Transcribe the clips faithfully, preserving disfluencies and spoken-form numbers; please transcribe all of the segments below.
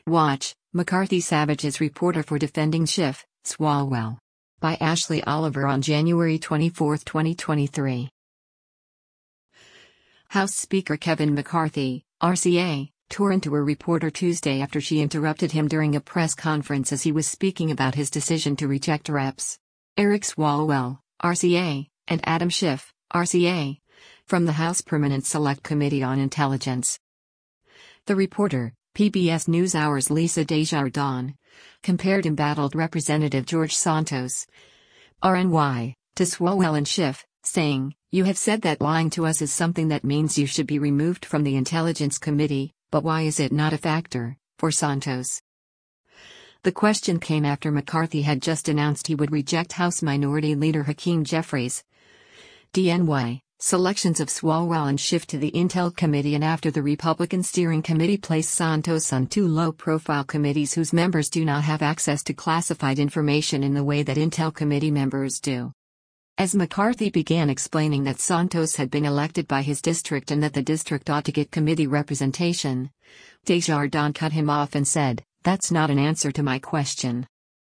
Watch, McCarthy Savage's reporter for defending Schiff, Swalwell. By Ashley Oliver on January twenty-fourth, twenty twenty-three. House Speaker Kevin McCarthy, R C A, tore into a reporter Tuesday after she interrupted him during a press conference as he was speaking about his decision to reject Reps Eric Swalwell, R C A, and Adam Schiff, R C A, from the House Permanent Select Committee on Intelligence. The reporter, P B S NewsHour's Lisa Desjardins, compared embattled Representative George Santos, R N Y, to Swalwell and Schiff, saying, "You have said that lying to us is something that means you should be removed from the Intelligence Committee, but why is it not a factor for Santos?" The question came after McCarthy had just announced he would reject House Minority Leader Hakeem Jeffries' D N Y selections of Swalwell and Schiff to the Intel Committee, and after the Republican Steering Committee placed Santos on two low-profile committees whose members do not have access to classified information in the way that Intel Committee members do. As McCarthy began explaining that Santos had been elected by his district and that the district ought to get committee representation, Desjardins cut him off and said, "That's not an answer to my question.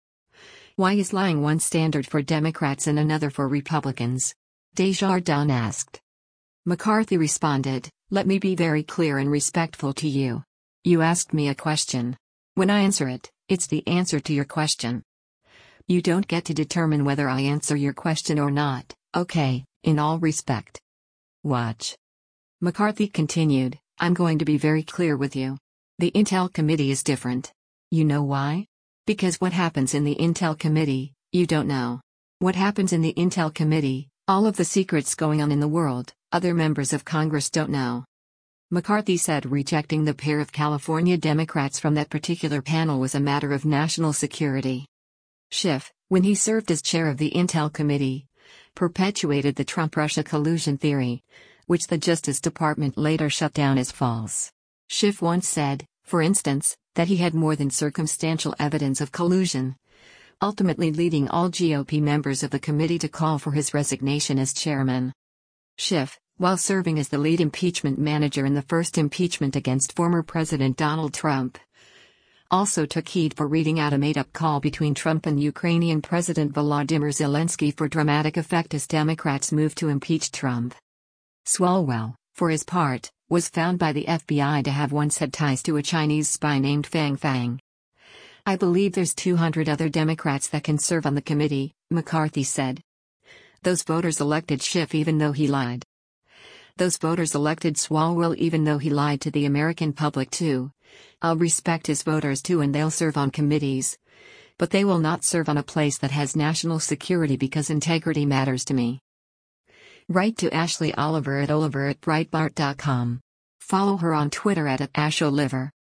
Why is lying one standard for Democrats and another for Republicans?" Desjardins asked. McCarthy responded, "Let me be very clear and respectful to you. You asked me a question. When I answer it, it's the answer to your question. You don't get to determine whether I answer your question or not, okay, in all respect. Watch." McCarthy continued, "I'm going to be very clear with you. The Intel Committee is different. You know why? Because what happens in the Intel Committee, you don't know. What happens in the Intel Committee, all of the secrets going on in the world, other members of Congress don't know." McCarthy said rejecting the pair of California Democrats from that particular panel was a matter of national security. Schiff, when he served as chair of the Intel Committee, perpetuated the Trump-Russia collusion theory, which the Justice Department later shut down as false. Schiff once said, for instance, that he had more than circumstantial evidence of collusion, ultimately leading all G O P members of the committee to call for his resignation as chairman. Schiff, while serving as the lead impeachment manager in the first impeachment against former President Donald Trump, also took heed for reading out a made-up call between Trump and Ukrainian President Volodymyr Zelensky for dramatic effect as Democrats moved to impeach Trump. Swalwell, for his part, was found by the F B I to have once had ties to a Chinese spy named Fang Fang. "I believe there's two hundred other Democrats that can serve on the committee," McCarthy said. "Those voters elected Schiff even though he lied. Those voters elected Swalwell even though he lied to the American public too. I'll respect his voters too, and they'll serve on committees. But they will not serve on a place that has national security because integrity matters to me." Write to Ashley Oliver at Oliver at Breitbart dot com. Follow her on Twitter at, at AshOliver.